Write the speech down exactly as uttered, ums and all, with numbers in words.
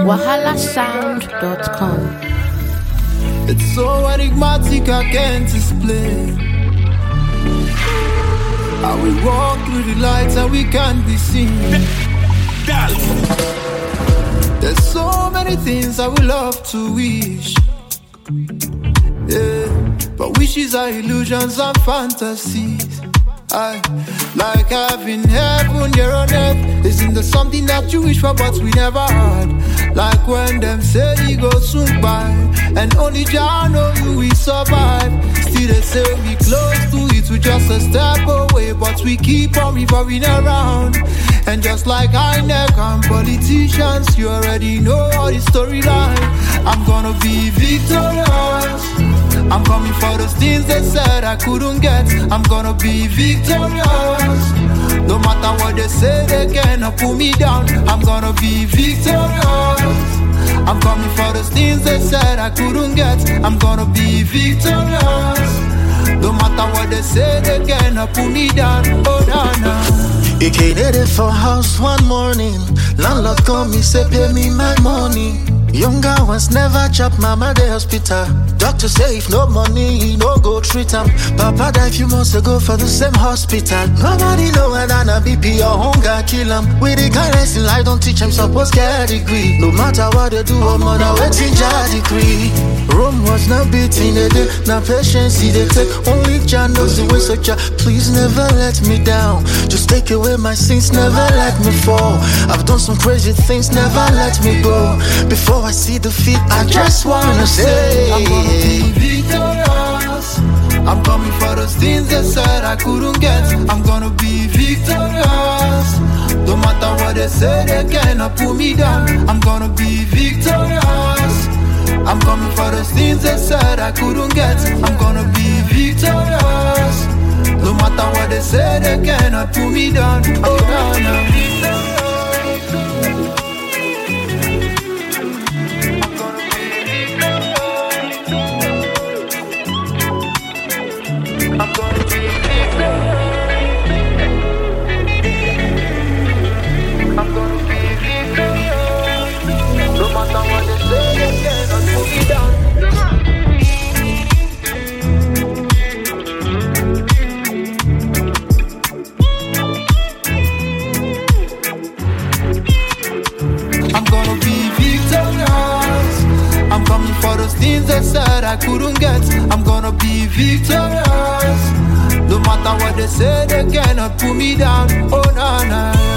wahala sound dot com. It's so enigmatic, I can't explain. How we walk through the lights and we can't be seen. There's so many things I would love to wish. Yeah, but wishes are illusions and fantasies. I like having heaven here on earth. Isn't there something that you wish for but we never had? Like when them say he goes soon by, and only Jah know you we survive. Still they say we close to it, we just a step away, but we keep on revolving around. And just like I N E C and politicians, you already know all the storyline. I'm gonna be victorious. I'm coming for those things they said I couldn't get. I'm gonna be victorious. No matter what they say, they cannot pull me down. I'm gonna be victorious. I'm coming for those things they said I couldn't get. I'm gonna be victorious. No matter what they say, they cannot pull me down. Oh, no, no. He came in for house one morning. Landlord called me, say pay me my money. Younger ones never chop mama the hospital. Doctor say if no money, he no go treat him. Papa died few months ago for the same hospital. Nobody know whether na B P or hunger kill him. With the kindness in life, don't teach him suppose get a degree. No matter what they do, or mother waiting Jah decree. Rome was not beating the day, now patience they take. Only Jah knows the way, so Jah, please never let me down. Just take away my sins, never let me fall. I've done some crazy things, never let me go. Before I see defeat, I just wanna say I'm gonna be victorious. I'm coming for those things they said I couldn't get. I'm gonna be victorious. No matter what they say, they cannot pull me down. I'm gonna be victorious. I'm coming for those things they said I couldn't get. I'm gonna be victorious. No matter what they say, they cannot pull me down. Oh, no, no. For those things they said I couldn't get, I'm gonna be victorious. No matter what they say, they cannot pull me down. Oh, no, no.